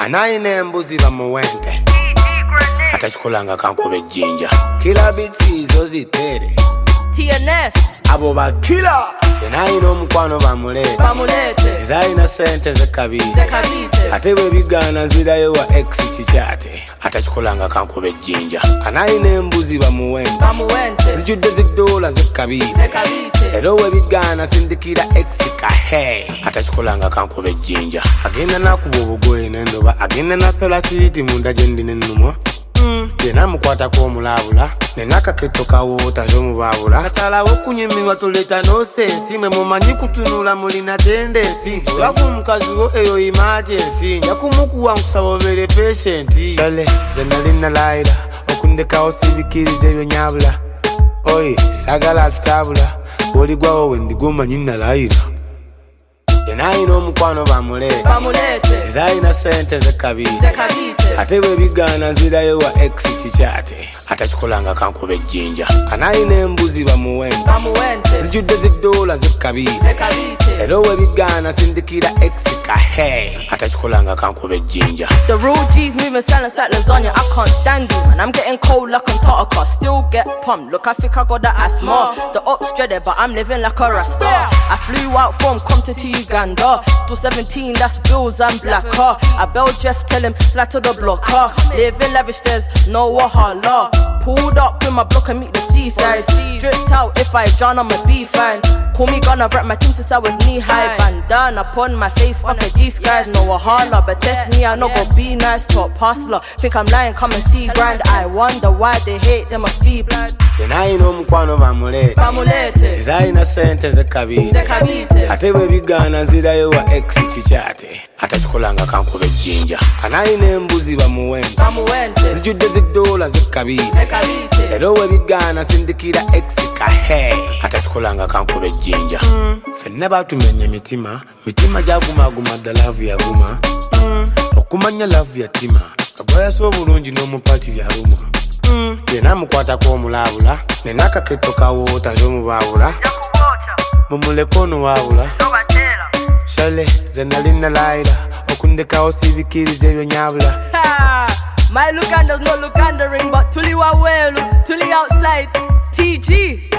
Anaine embuzi bamuwente atachikulanga kankuba ejjinja kila bitsi zo zitere TNS abo bakila tenaina omukwano bamulete ezalina sente zekabite ate bwe bigaana nzirayo wa ex kikyate atachikulanga kankuba ejjinja anaina embuzi bamuwente zijjudde zidoola zekabite era we bigaana sindikira ex kahe atachikulanga kankuba ejjinja agenda nakuba obugoye n'endoba agenda nasala siriiti munda gye ndi n'ennumwa yena mukwatako omulabula nenakaketo kawoota z'omubabula kasalawo okunyumirwa toleta nosensi mwe mumanyi kutunula mulina tendensi olwaku omukazi wo eyo emergency nja kumukuwa nkusaba obeere patienti shale ze nali nalayira okundekawo sibikiriza ebyo nyabula oye sagala atutabula oligwawo we ndigwomanyi nalayira yenayina omukwano bamulete ezalina sente zekabite ate bwe bigaana nzirayo wa ex kikyate atachikulanga kankuba ejjinja anayina embuzi bamuwente zijjudde zidoola zekabite era we bigaana sindikira ex kahe atachikulanga kankuba ejjinja. The real G's moving silence like lasagna. I can't stand you, man. I'm getting cold like Antarctica. Still get pumped. Look, I think I got the asthma. The ops dreaded, but I'm living like a rasta. I flew out from Compton to Uganda. Still 17, that's bills and black car. I bailed Jeff, tell him slide to the blocker. Living lavish, there's no wahala. Pulled up with my block and meet the seaside. Dripped out, if I drown, I'ma be fine. Call me gonna rap my team since I was knee high. Bandana upon my face, fuck these guys, no wahala. But test me, I know go be nice, top hustler. Think I'm lying, come and see grind. I wonder why they hate, they must be blind. Yenayina omukwano bamulete ezalina sente zekabite ate bwe bigaana nzirayo wa ex kikyate atachikulanga kankuba ejjinja anayina embuzi bamuwente zijjudde zidoola zekabite era we bigaana sindikira ex kahe atachikulanga kankuba ejjinja fenna batumenya mitima gyagumaguma dda laavu yaguma okumanya laavu yatima kagwayasa obulungi n'omupati lyaluma yena mukwatako omulabula nenakaketo kawoota z'omubabula mumuleko ono wabula shale ze nali nalayira okundekawo sibikiriza ebyo nyabula. My Luganda's no Lugandering, but Tuli Wawelu, Tuli outside, TG.